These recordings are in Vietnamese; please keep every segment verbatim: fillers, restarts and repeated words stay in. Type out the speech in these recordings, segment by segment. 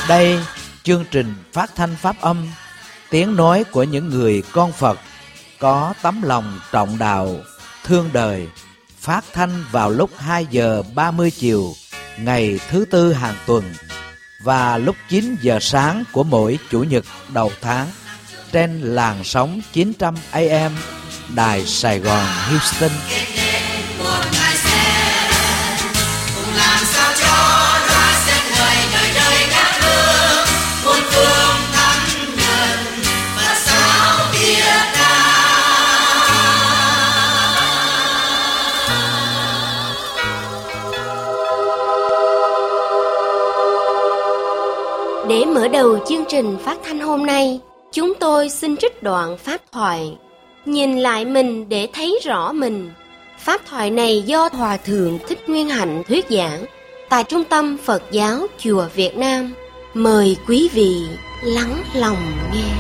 Đây, chương trình phát thanh pháp âm, tiếng nói của những người con Phật có tấm lòng trọng đạo, thương đời, phát thanh vào lúc hai giờ ba mươi chiều ngày thứ tư hàng tuần và lúc chín giờ sáng của mỗi chủ nhật đầu tháng trên làn sóng chín trăm A M Đài Sài Gòn Houston. Để mở đầu chương trình phát thanh hôm nay, chúng tôi xin trích đoạn pháp thoại Nhìn lại mình để thấy rõ mình. Pháp thoại này do Hòa Thượng Thích Nguyên Hạnh thuyết giảng tại Trung tâm Phật giáo Chùa Việt Nam. Mời quý vị lắng lòng nghe.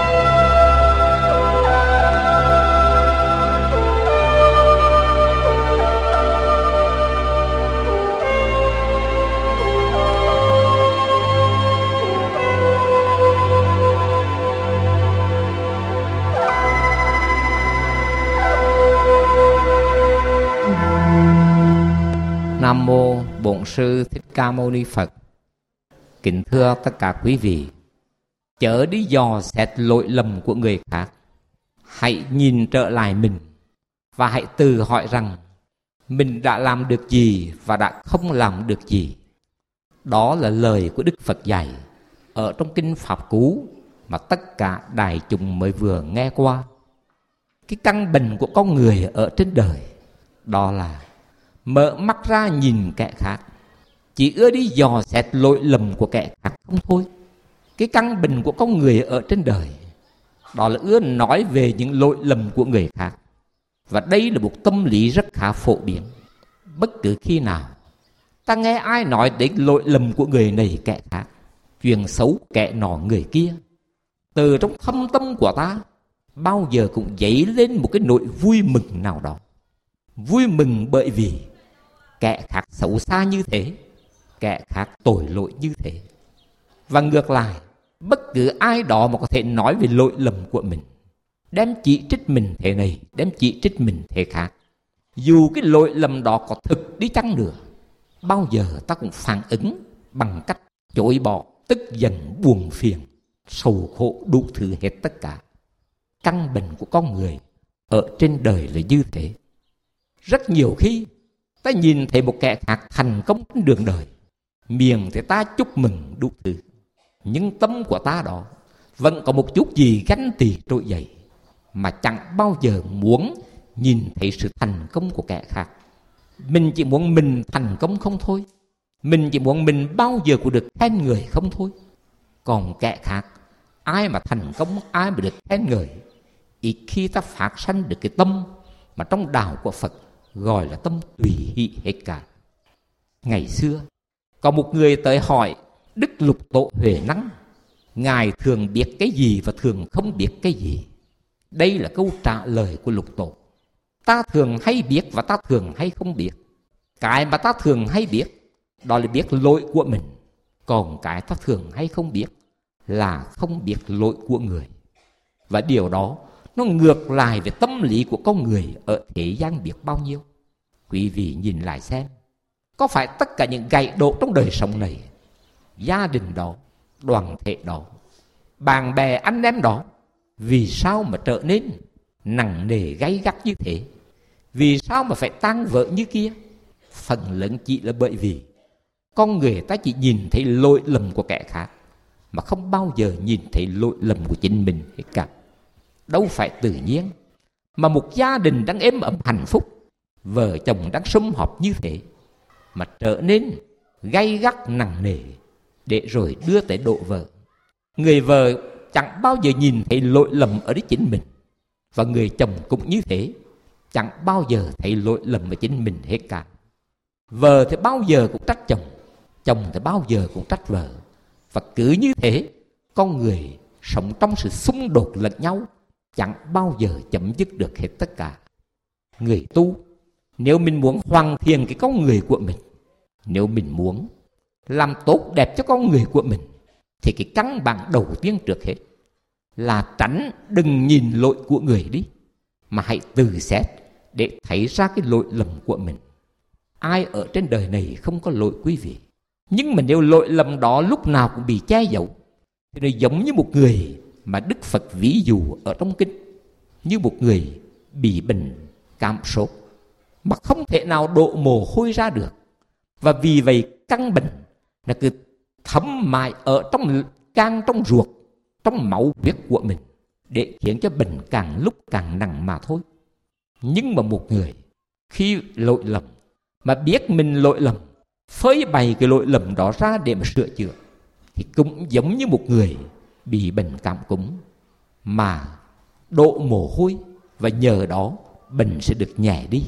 Nam mô Bổn Sư Thích Ca Mâu Ni Phật. Kính thưa tất cả quý vị, chớ đi dò xét lỗi lầm của người khác. Hãy nhìn trở lại mình và hãy tự hỏi rằng mình đã làm được gì và đã không làm được gì. Đó là lời của Đức Phật dạy ở trong kinh Pháp Cú mà tất cả đại chúng mới vừa nghe qua. Cái căn bệnh của con người ở trên đời đó là mở mắt ra nhìn kẻ khác, chỉ ưa đi dò xét lỗi lầm của kẻ khác không thôi. Cái căn bệnh của con người ở trên đời đó là ưa nói về những lỗi lầm của người khác. Và đây là một tâm lý rất khá phổ biến. Bất cứ khi nào ta nghe ai nói đến lỗi lầm của người này kẻ khác, chuyện xấu kẻ nọ người kia, từ trong thâm tâm của ta bao giờ cũng dấy lên một cái nỗi vui mừng nào đó. Vui mừng bởi vì kẻ khác xấu xa như thế, kẻ khác tội lỗi như thế. Và ngược lại, bất cứ ai đó mà có thể nói về lỗi lầm của mình, đem chỉ trích mình thế này, đem chỉ trích mình thế khác, dù cái lỗi lầm đó có thực đi chăng nữa, bao giờ ta cũng phản ứng bằng cách chối bỏ, tức giận, buồn phiền, sầu khổ đủ thứ hết tất cả. Căn bệnh của con người ở trên đời là như thế. Rất nhiều khi ta nhìn thấy một kẻ khác thành công trên đường đời, miệng thì ta chúc mừng đủ thứ, nhưng tâm của ta đó vẫn có một chút gì ganh tị trỗi dậy, mà chẳng bao giờ muốn nhìn thấy sự thành công của kẻ khác. Mình chỉ muốn mình thành công không thôi, mình chỉ muốn mình bao giờ cũng được khen người không thôi. Còn kẻ khác, ai mà thành công, ai mà được khen người, ít khi ta phát sanh được cái tâm mà trong đạo của Phật gọi là tâm tùy hỷ hết cả. Ngày xưa có một người tới hỏi Đức Lục Tổ Huệ Năng, Ngài thường biết cái gì và thường không biết cái gì? Đây là câu trả lời của Lục Tổ. Ta thường hay biết và ta thường hay không biết. Cái mà ta thường hay biết đó là biết lỗi của mình, còn cái ta thường hay không biết là không biết lỗi của người. Và điều đó nó ngược lại về tâm lý của con người ở thế gian biết bao nhiêu. Quý vị nhìn lại xem, có phải tất cả những gãy đổ trong đời sống này, gia đình đó, đoàn thể đó, bạn bè anh em đó, vì sao mà trở nên nặng nề gay gắt như thế? Vì sao mà phải tan vỡ như kia? Phần lớn chỉ là bởi vì con người ta chỉ nhìn thấy lỗi lầm của kẻ khác, mà không bao giờ nhìn thấy lỗi lầm của chính mình hết cả. Đâu phải tự nhiên mà một gia đình đang êm ấm hạnh phúc, vợ chồng đang sum họp như thế, mà trở nên gay gắt nặng nề để rồi đưa tới độ vợ. Người vợ chẳng bao giờ nhìn thấy lỗi lầm ở đấy chính mình, và người chồng cũng như thế, chẳng bao giờ thấy lỗi lầm ở chính mình hết cả. Vợ thì bao giờ cũng trách chồng, chồng thì bao giờ cũng trách vợ. Và cứ như thế, con người sống trong sự xung đột lẫn nhau, chẳng bao giờ chấm dứt được hết tất cả. Người tu, nếu mình muốn hoàn thiện cái con người của mình, nếu mình muốn làm tốt đẹp cho con người của mình, thì cái căn bản đầu tiên trước hết là tránh đừng nhìn lỗi của người đi, mà hãy tự xét để thấy ra cái lỗi lầm của mình. Ai ở trên đời này không có lỗi quý vị, nhưng mà nếu lỗi lầm đó lúc nào cũng bị che giấu thì nó giống như một người mà Đức Phật ví dụ ở trong kinh, như một người bị bệnh cảm sốt mà không thể nào đổ mồ hôi ra được. Và vì vậy căn bệnh là cứ thấm mãi ở trong gan, trong ruột, trong máu huyết của mình, để khiến cho bệnh càng lúc càng nặng mà thôi. Nhưng mà một người khi lỗi lầm mà biết mình lỗi lầm, phơi bày cái lỗi lầm đó ra để mà sửa chữa, thì cũng giống như một người bị bệnh cảm cúm mà đổ mồ hôi, và nhờ đó bệnh sẽ được nhẹ đi.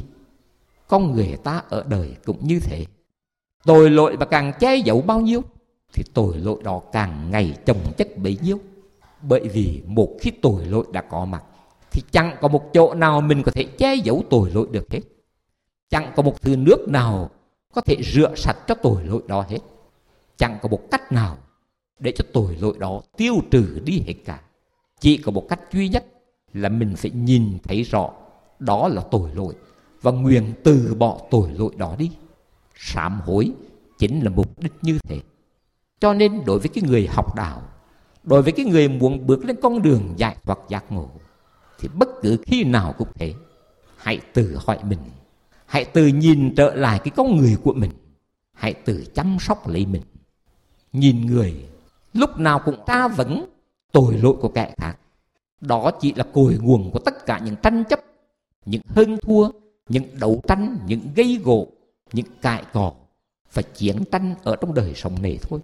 Con người ta ở đời cũng như thế. Tội lỗi mà càng che giấu bao nhiêu thì tội lỗi đó càng ngày chồng chất bấy nhiêu. Bởi vì một khi tội lỗi đã có mặt thì chẳng có một chỗ nào mình có thể che giấu tội lỗi được hết. Chẳng có một thứ nước nào có thể rửa sạch cho tội lỗi đó hết. Chẳng có một cách nào để cho tội lỗi đó tiêu trừ đi hết cả. Chỉ có một cách duy nhất là mình phải nhìn thấy rõ đó là tội lỗi và nguyện từ bỏ tội lỗi đó đi. Sám hối chính là mục đích như thế. Cho nên đối với cái người học đạo, đối với cái người muốn bước lên con đường giải thoát giác ngộ, thì bất cứ khi nào cũng thế, hãy tự hỏi mình, hãy tự nhìn trở lại cái con người của mình, hãy tự chăm sóc lấy mình. Nhìn người lúc nào cũng tra vấn tội lỗi của kẻ khác, đó chỉ là cội nguồn của tất cả những tranh chấp, những hơn thua, những đấu tranh, những gây gổ, những cãi cọ và chiến tranh ở trong đời sống này thôi.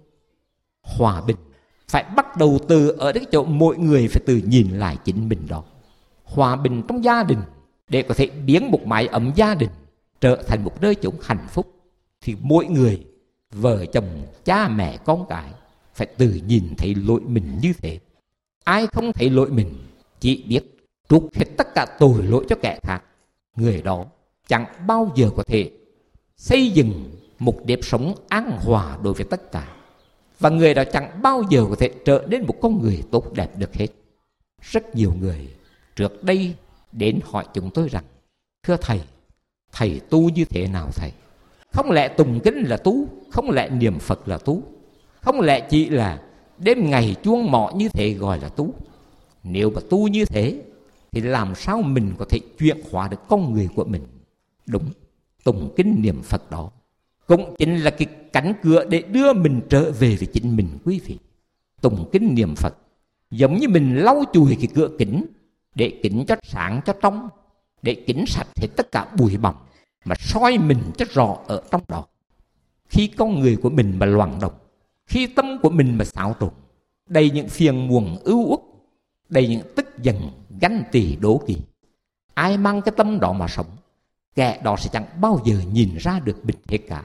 Hòa bình phải bắt đầu từ ở cái chỗ mỗi người phải tự nhìn lại chính mình đó. Hòa bình trong gia đình để có thể biến một mái ấm gia đình trở thành một nơi chốn hạnh phúc, thì mỗi người, vợ chồng, cha mẹ, con cái phải tự nhìn thấy lỗi mình như thế. Ai không thấy lỗi mình, chỉ biết trút hết tất cả tội lỗi cho kẻ khác, người đó chẳng bao giờ có thể xây dựng một nếp sống an hòa đối với tất cả. Và người đó chẳng bao giờ có thể trở nên một con người tốt đẹp được hết. Rất nhiều người trước đây đến hỏi chúng tôi rằng: thưa thầy, thầy tu như thế nào thầy? Không lẽ tụng kinh là tu? Không lẽ niệm Phật là tu? Không lẽ chỉ là đêm ngày chuông mọ như thế gọi là tu? Nếu mà tu như thế thì làm sao mình có thể chuyển hóa được con người của mình? Đúng, tụng kinh niệm Phật đó cũng chính là cái cánh cửa để đưa mình trở về với chính mình quý vị. Tụng kinh niệm Phật giống như mình lau chùi cái cửa kính, để kính cho sáng cho trong, để kính sạch hết tất cả bụi bặm, mà soi mình cho rõ ở trong đó. Khi con người của mình mà loạn động, khi tâm của mình mà xáo trộn, đầy những phiền muộn ưu uất, đầy những tức giận, ganh tỳ, đố kỵ, ai mang cái tâm đó mà sống, kẻ đó sẽ chẳng bao giờ nhìn ra được mình hết cả.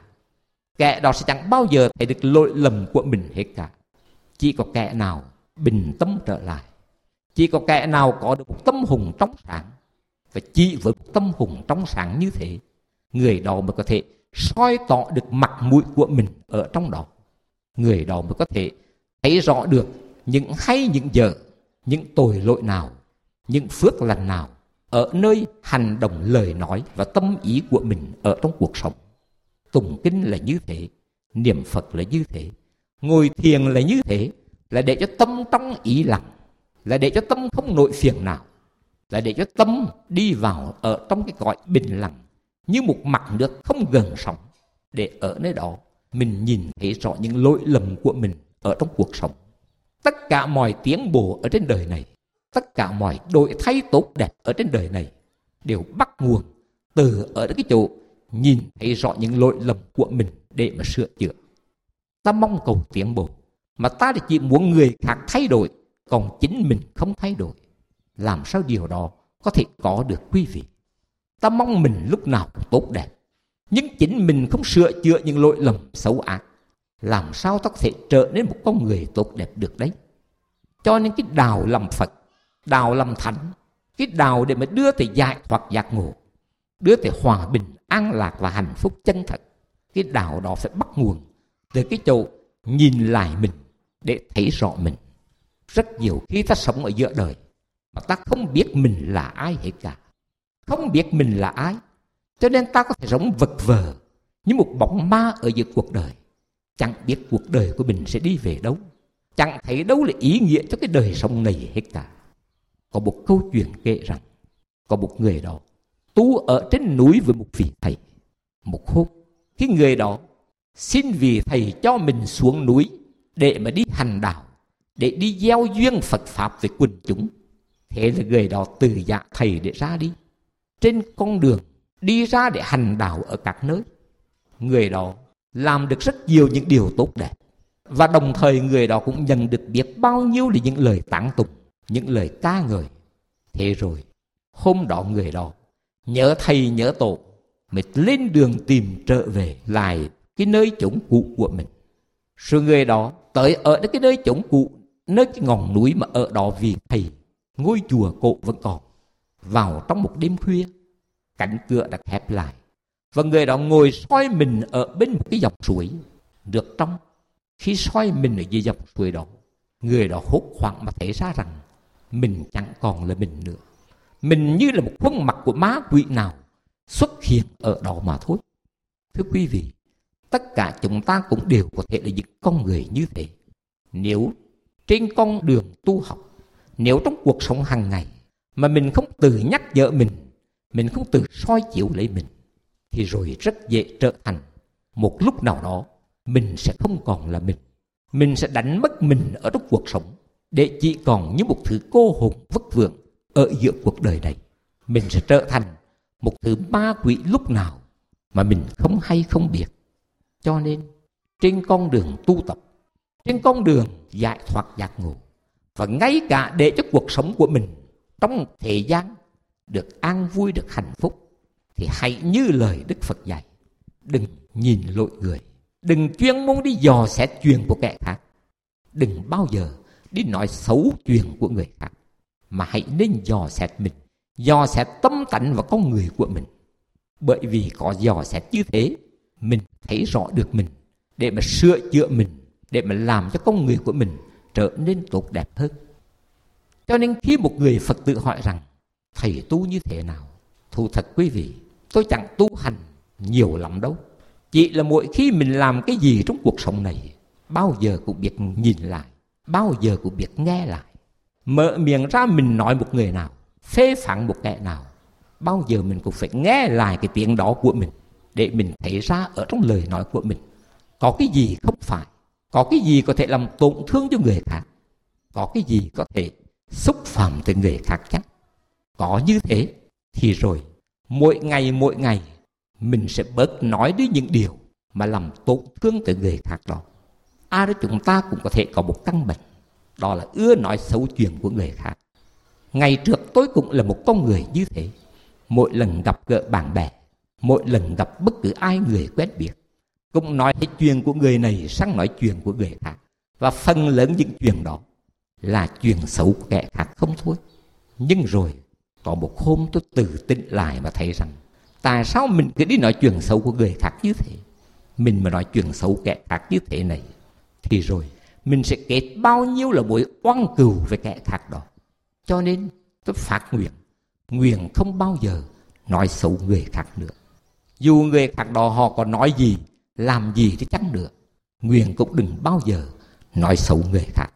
Kẻ đó sẽ chẳng bao giờ thấy được lỗi lầm của mình hết cả. Chỉ có kẻ nào bình tâm trở lại, chỉ có kẻ nào có được một tâm hồn trong sáng, và chỉ với một tâm hồn trong sáng như thế, người đó mới có thể soi tỏ được mặt mũi của mình ở trong đó. Người đó mới có thể thấy rõ được những hay những dở, những tội lỗi nào, những phước lành nào ở nơi hành động, lời nói và tâm ý của mình ở trong cuộc sống. Tụng kinh là như thế, niệm Phật là như thế, ngồi thiền là như thế, là để cho tâm trong ý lặng, là để cho tâm không nổi phiền nào, là để cho tâm đi vào ở trong cái cõi bình lặng như một mặt nước không gần sóng, để ở nơi đó mình nhìn thấy rõ những lỗi lầm của mình ở trong cuộc sống. Tất cả mọi tiến bộ ở trên đời này, tất cả mọi đổi thay tốt đẹp ở trên đời này đều bắt nguồn từ ở cái chỗ nhìn thấy rõ những lỗi lầm của mình để mà sửa chữa. Ta mong cầu tiến bộ, mà ta chỉ muốn người khác thay đổi, còn chính mình không thay đổi. Làm sao điều đó có thể có được quý vị? Ta mong mình lúc nào cũng tốt đẹp, nhưng chính mình không sửa chữa những lỗi lầm xấu ác, làm sao ta có thể trở nên một con người tốt đẹp được đấy? Cho nên cái đạo làm Phật, đạo làm Thánh, cái đạo để mà đưa tới giải thoát giác ngộ, đưa tới hòa bình, an lạc và hạnh phúc chân thật, cái đạo đó phải bắt nguồn từ cái chỗ nhìn lại mình, để thấy rõ mình. Rất nhiều khi ta sống ở giữa đời mà ta không biết mình là ai hết cả. Không biết mình là ai, cho nên ta có thể sống vật vờ như một bóng ma ở giữa cuộc đời. Chẳng biết cuộc đời của mình sẽ đi về đâu, chẳng thấy đâu là ý nghĩa cho cái đời sống này hết cả. Có một câu chuyện kể rằng, có một người đó tu ở trên núi với một vị thầy. Một hôm, cái người đó xin vị thầy cho mình xuống núi để mà đi hành đạo, để đi gieo duyên Phật Pháp với quần chúng. Thế là người đó từ dạ thầy để ra đi. Trên con đường đi ra để hành đạo ở các nơi, người đó làm được rất nhiều những điều tốt đẹp. Và đồng thời người đó cũng nhận được biết bao nhiêu là những lời tán tụng, những lời ca ngợi. Thế rồi, hôm đó người đó nhớ thầy nhớ tổ, mới lên đường tìm trở về lại cái nơi chốn cũ của mình. Rồi người đó tới ở cái nơi chốn cũ, nơi cái ngọn núi mà ở đó vì thầy, ngôi chùa cổ vẫn còn. Vào trong một đêm khuya, cánh cửa đã khép lại, và người đó ngồi soi mình ở bên một cái dòng suối nước trong. Khi soi mình ở dưới dòng suối đó, người đó hốt hoảng mà thấy ra rằng mình chẳng còn là mình nữa. Mình như là một khuôn mặt của ma quỷ nào xuất hiện ở đó mà thôi. Thưa quý vị, tất cả chúng ta cũng đều có thể là những con người như thế. Nếu trên con đường tu học, nếu trong cuộc sống hàng ngày mà mình không tự nhắc nhở mình, mình không tự soi chiếu lấy mình, thì rồi rất dễ trở thành một lúc nào đó mình sẽ không còn là mình. Mình sẽ đánh mất mình ở trong cuộc sống, để chỉ còn như một thứ cô hồn vất vưởng ở giữa cuộc đời này. Mình sẽ trở thành một thứ ma quỷ lúc nào mà mình không hay không biết. Cho nên trên con đường tu tập, trên con đường giải thoát giác ngộ, và ngay cả để cho cuộc sống của mình trong thế gian được an vui, được hạnh phúc, thì hãy như lời Đức Phật dạy, đừng nhìn lội người, đừng chuyên môn đi dò xét chuyện của kẻ khác, đừng bao giờ đi nói xấu chuyện của người khác, mà hãy nên dò xét mình, dò xét tâm tánh và con người của mình. Bởi vì có dò xét như thế, mình thấy rõ được mình, để mà sửa chữa mình, để mà làm cho con người của mình trở nên tốt đẹp hơn. Cho nên khi một người Phật tử hỏi rằng thầy tu như thế nào, thú thật quý vị, tôi chẳng tu hành nhiều lắm đâu. Chỉ là mỗi khi mình làm cái gì trong cuộc sống này, bao giờ cũng biết nhìn lại, bao giờ cũng biết nghe lại. Mở miệng ra mình nói một người nào, phê phán một kẻ nào, bao giờ mình cũng phải nghe lại cái tiếng đó của mình, để mình thấy ra ở trong lời nói của mình có cái gì không phải, có cái gì có thể làm tổn thương cho người khác, có cái gì có thể xúc phạm tới người khác chắc. Có như thế thì rồi mỗi ngày mỗi ngày mình sẽ bớt nói đến những điều mà làm tổn thương tới người khác đó. Ai đó chúng ta cũng có thể có một căn bệnh, đó là ưa nói xấu chuyện của người khác. Ngày trước tôi cũng là một con người như thế. Mỗi lần gặp gỡ bạn bè, mỗi lần gặp bất cứ ai người quen biết, cũng nói hết chuyện của người này sang nói chuyện của người khác. Và phần lớn những chuyện đó là chuyện xấu của kẻ khác không thôi. Nhưng rồi có một hôm tôi tự tỉnh lại và thấy rằng tại sao mình cứ đi nói chuyện xấu của người khác như thế. Mình mà nói chuyện xấu kẻ khác như thế này, thì rồi mình sẽ kết bao nhiêu là mối oan cừu với kẻ khác đó. Cho nên tôi phát nguyện, nguyện không bao giờ nói xấu người khác nữa. Dù người khác đó họ có nói gì, làm gì thì chăng nữa, nguyện cũng đừng bao giờ nói xấu người khác.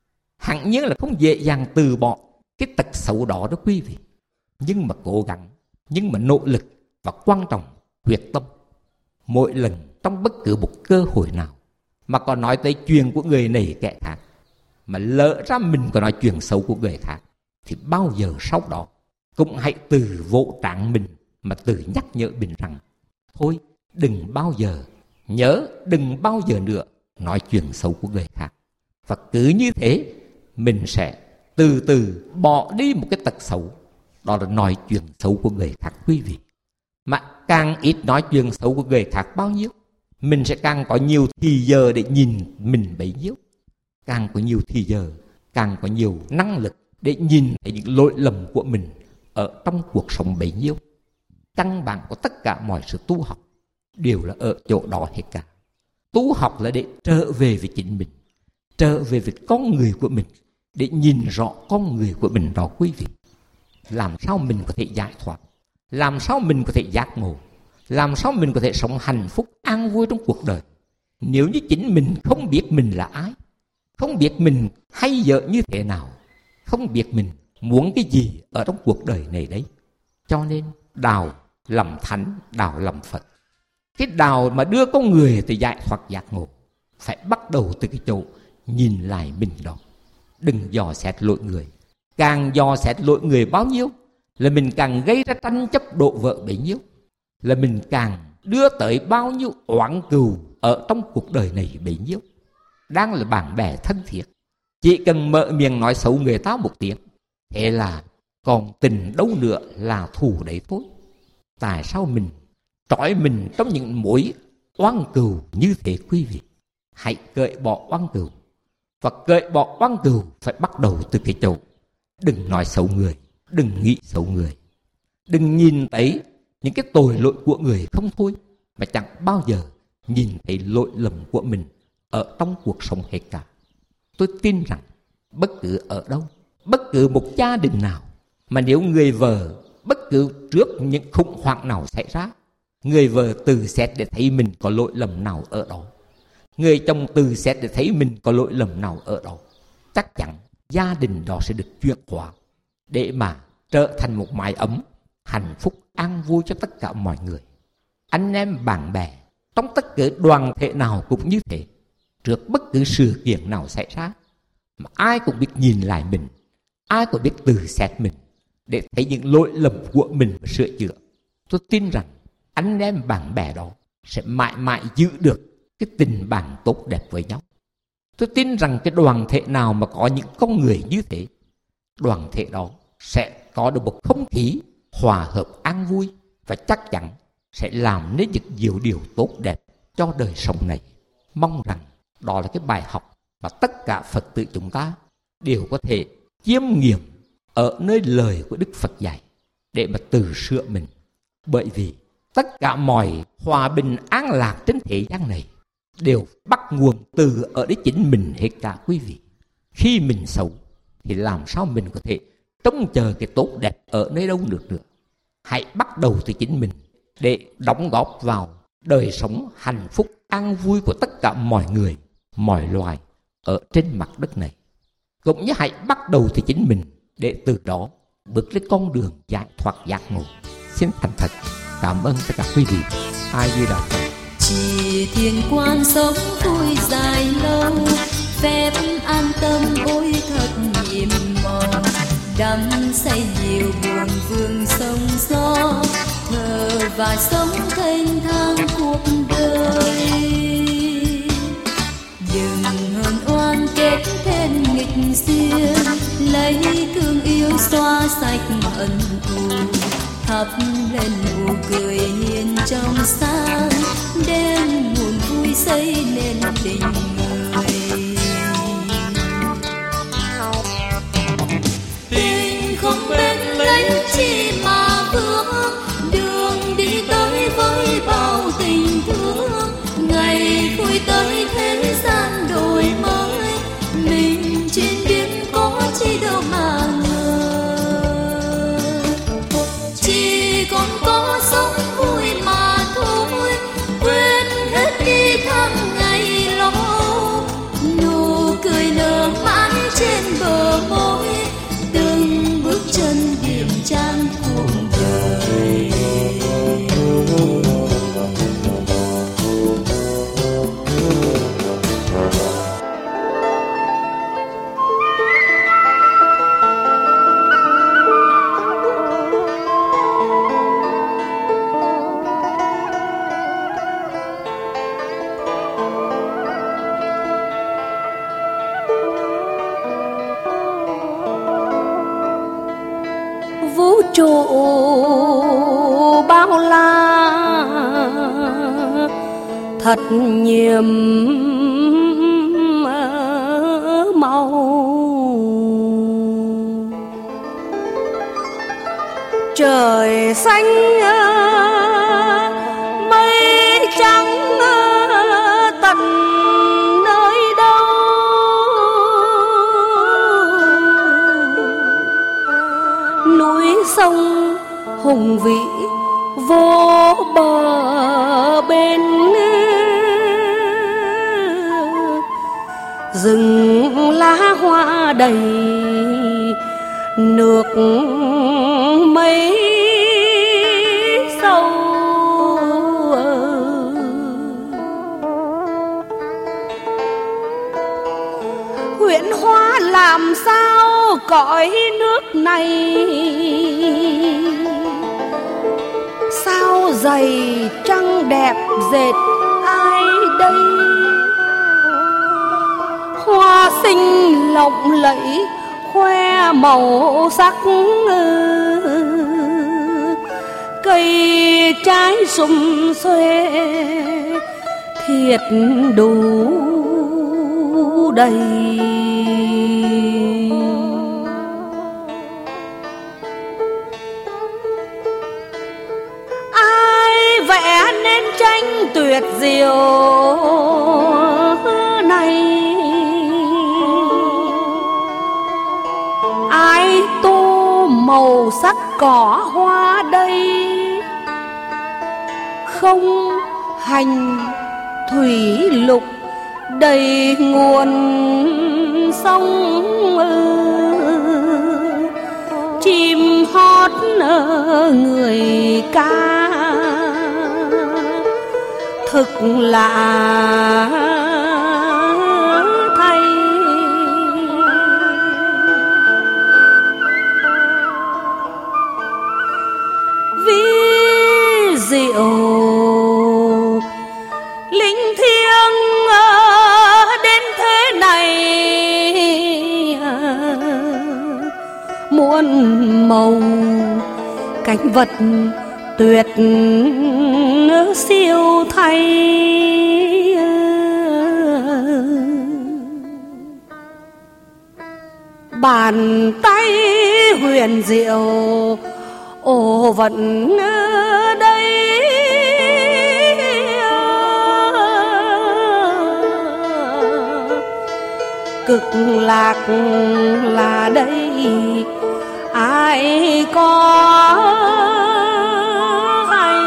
Hẳn nhiên là không dễ dàng từ bỏ cái tật xấu đó đó quý vị. Nhưng mà cố gắng, nhưng mà nỗ lực, và quan trọng quyết tâm. Mỗi lần trong bất cứ một cơ hội nào mà có nói tới chuyện của người này kẻ khác, mà lỡ ra mình có nói chuyện xấu của người khác, thì bao giờ sau đó cũng hãy từ vỗ trán mình mà tự nhắc nhở mình rằng thôi đừng bao giờ, nhớ đừng bao giờ nữa nói chuyện xấu của người khác. Và cứ như thế mình sẽ từ từ bỏ đi một cái tật xấu, đó là nói chuyện xấu của người khác quý vị. Mà càng ít nói chuyện xấu của người khác bao nhiêu, mình sẽ càng có nhiều thì giờ để nhìn mình bấy nhiêu. Càng có nhiều thì giờ, càng có nhiều năng lực để nhìn thấy những lỗi lầm của mình ở trong cuộc sống bấy nhiêu. Căn bản của tất cả mọi sự tu học đều là ở chỗ đó hết cả. Tu học là để trở về với chính mình, trở về với con người của mình để nhìn rõ con người của mình đó quý vị. Làm sao mình có thể giải thoát, làm sao mình có thể giác ngộ, làm sao mình có thể sống hạnh phúc an vui trong cuộc đời. Nếu như chính mình không biết mình là ai, không biết mình hay dở như thế nào, không biết mình muốn cái gì ở trong cuộc đời này đấy. Cho nên đạo làm thánh, đạo làm Phật. Cái đạo mà đưa con người tới giải thoát giác ngộ phải bắt đầu từ cái chỗ nhìn lại mình đó. Đừng dò xét lỗi người. Càng dò xét lỗi người bao nhiêu là mình càng gây ra tranh chấp độ vợ bấy nhiêu, là mình càng đưa tới bao nhiêu oán cừu ở trong cuộc đời này bấy nhiêu. Đang là bạn bè thân thiết, chỉ cần mở miệng nói xấu người ta một tiếng, thế là còn tình đâu nữa là thù đấy thôi. Tại sao mình trói mình trong những mối oán cừu như thế quý vị? Hãy cởi bỏ oán cừu. Và cởi bỏ oán cừu phải bắt đầu từ cái chỗ đừng nói xấu người, đừng nghĩ xấu người, đừng nhìn thấy những cái tội lỗi của người không thôi, mà chẳng bao giờ nhìn thấy lỗi lầm của mình ở trong cuộc sống hết cả. Tôi tin rằng bất cứ ở đâu, bất cứ một gia đình nào, mà nếu người vợ bất cứ trước những khủng hoảng nào xảy ra, người vợ từ xét để thấy mình có lỗi lầm nào ở đó, người chồng từ xét để thấy mình có lỗi lầm nào ở đó, chắc chắn gia đình đó sẽ được chuyển hóa để mà trở thành một mái ấm hạnh phúc an vui cho tất cả mọi người. Anh em bạn bè trong tất cả đoàn thể nào cũng như thế. Trước bất cứ sự kiện nào xảy ra, mà ai cũng biết nhìn lại mình, ai cũng biết từ xét mình để thấy những lỗi lầm của mình và sửa chữa. Tôi tin rằng anh em bạn bè đó sẽ mãi mãi giữ được cái tình bạn tốt đẹp với nhau. Tôi tin rằng cái đoàn thể nào mà có những con người như thế, đoàn thể đó sẽ có được một không khí hòa hợp an vui, và chắc chắn sẽ làm nên những nhiều điều tốt đẹp cho đời sống này. Mong rằng đó là cái bài học mà tất cả Phật tử chúng ta đều có thể chiêm nghiệm ở nơi lời của Đức Phật dạy để mà tự sửa mình. Bởi vì tất cả mọi hòa bình an lạc trên thế gian này đều bắt nguồn từ ở đấy chính mình hết cả quý vị. Khi mình xấu thì làm sao mình có thể trông chờ cái tốt đẹp ở nơi đâu được nữa. Hãy bắt đầu từ chính mình để đóng góp vào đời sống hạnh phúc an vui của tất cả mọi người, mọi loài ở trên mặt đất này. Cũng như hãy bắt đầu từ chính mình để từ đó bước lên con đường giải thoát giác ngộ. Xin thành thật cảm ơn tất cả quý vị. A Di Đà Phật. Chỉ thiền quan sống vui dài lâu, phép an tâm ôi thật nhiệm màu. Đắm say nhiều buồn vương sông gió, thở và sống thênh thang cuộc đời. Đừng hờn oan kết thêm nghịch duyên, lấy thương yêu xóa sạch hận thù. Thắp lên nụ cười hiền trong sáng, đem nguồn vui xây nên tình người. Tình không bên lấy chi mà vương, đường đi tới với bao tình thương. Ngày vui tới thế gian đổi mới, mình trên biển có chi đâu mà ngờ. Chỉ còn có sống vui mà thôi, quên hết đi tháng ngày lo. Nụ cười nở mãi trên bờ môi, từng bước chân điềm trang cuộc đời. Vũ trụ bao la thật nhiệm màu, trời xanh mây trắng tận nơi đâu. núi sông hùng vĩ vô bờ bên, rừng lá hoa đầy nước mấy sâu. Huyện Hóa làm sao cõi nước này, sao dày trăng đẹp dệt ai đây. Hoa xinh lộng lẫy khoe màu sắc, cây trái sum xuê thiệt đủ đầy. Ai vẽ nên tranh tuyệt diệu này, ai tô màu sắc cỏ hoa đây. Không hành thủy lục đầy nguồn sông, chim hót người ca thực lạ thay. Ví diệu linh thiêng đến thế này, muôn màu cảnh vật tuyệt siêu thay. Bàn tay huyền diệu ồ vẫn đây, cực lạc là đây ai có hay.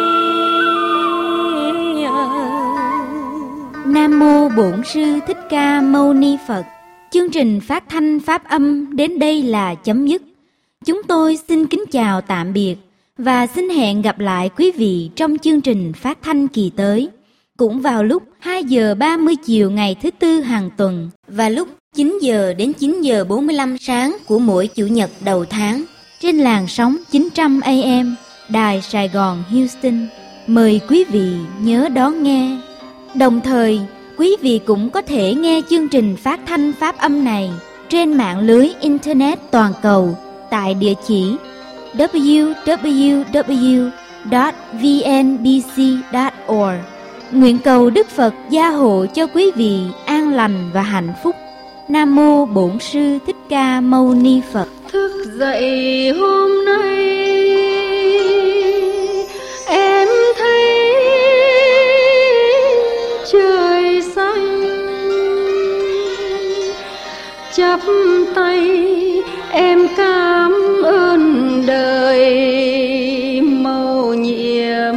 Nam mô Bổn Sư Thích Ca Mâu Ni Phật. Chương trình phát thanh pháp âm đến đây là chấm dứt. Chúng tôi xin kính chào tạm biệt và xin hẹn gặp lại quý vị trong chương trình phát thanh kỳ tới, cũng vào lúc hai giờ ba mươi chiều ngày thứ Tư hàng tuần và lúc chín giờ đến chín giờ bốn mươi lăm sáng của mỗi Chủ nhật đầu tháng trên làn sóng chín trăm A M Đài Sài Gòn Houston. Mời quý vị nhớ đón nghe. Đồng thời, quý vị cũng có thể nghe chương trình phát thanh pháp âm này trên mạng lưới Internet toàn cầu tại địa chỉ w w w chấm v n b c chấm org. Nguyện cầu Đức Phật gia hộ cho quý vị an lành và hạnh phúc. Nam mô Bổn Sư Thích Ca Mâu Ni Phật. Thức dậy hôm nay em thấy trời xanh, chắp tay em cảm ơn đời mầu nhiệm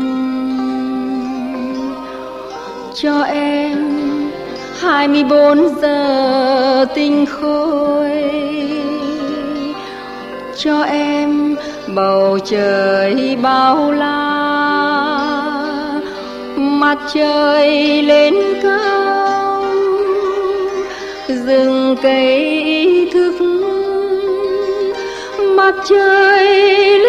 cho em hai mươi bốn giờ tinh khôi, cho em bầu trời bao la, mặt trời lên cao, rừng cây thức mặt trời